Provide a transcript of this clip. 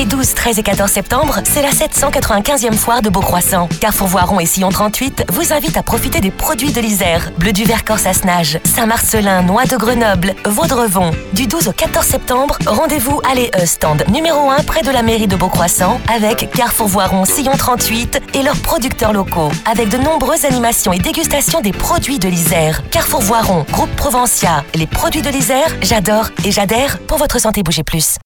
12, 13 et 14 septembre, c'est la 795e foire de Beaucroissant. Carrefour Voiron et Sillon 38 vous invitent à profiter des produits de l'Isère. Bleu du Vercors Sassenage, Saint-Marcelin, Noix de Grenoble, Vaudrevon. Du 12 au 14 septembre, rendez-vous à stand numéro 1 près de la mairie de Beaucroissant avec Carrefour Voiron, Sillon 38 et leurs producteurs locaux. Avec de nombreuses animations et dégustations des produits de l'Isère. Carrefour Voiron, Groupe Provencia, les produits de l'Isère, j'adore et j'adhère pour votre santé. Bougez plus.